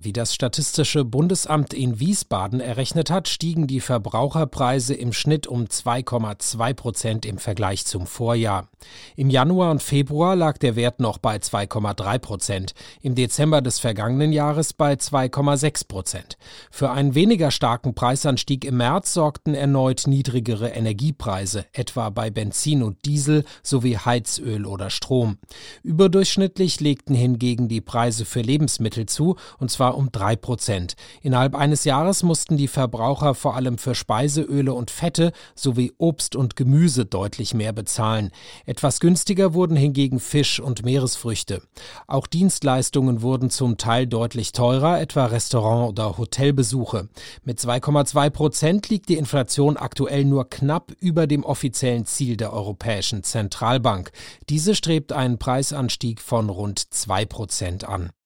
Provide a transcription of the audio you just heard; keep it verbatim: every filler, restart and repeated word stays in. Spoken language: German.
Wie das Statistische Bundesamt in Wiesbaden errechnet hat, stiegen die Verbraucherpreise im Schnitt um zwei Komma zwei Prozent im Vergleich zum Vorjahr. Im Januar und Februar lag der Wert noch bei zwei Komma drei Prozent, im Dezember des vergangenen Jahres bei zwei Komma sechs Prozent. Für einen weniger starken Preisanstieg im März sorgten erneut niedrigere Energiepreise, etwa bei Benzin und Diesel sowie Heizöl oder Strom. Überdurchschnittlich legten hingegen die Preise für Lebensmittel zu, und zwar um drei Prozent. Innerhalb eines Jahres mussten die Verbraucher vor allem für Speiseöle und Fette sowie Obst und Gemüse deutlich mehr bezahlen. Etwas günstiger wurden hingegen Fisch und Meeresfrüchte. Auch Dienstleistungen wurden zum Teil deutlich teurer, etwa Restaurant- oder Hotelbesuche. Mit zwei Komma zwei Prozent liegt die Inflation aktuell nur knapp über dem offiziellen Ziel der Europäischen Zentralbank. Diese strebt einen Preisanstieg von rund zwei Prozent an.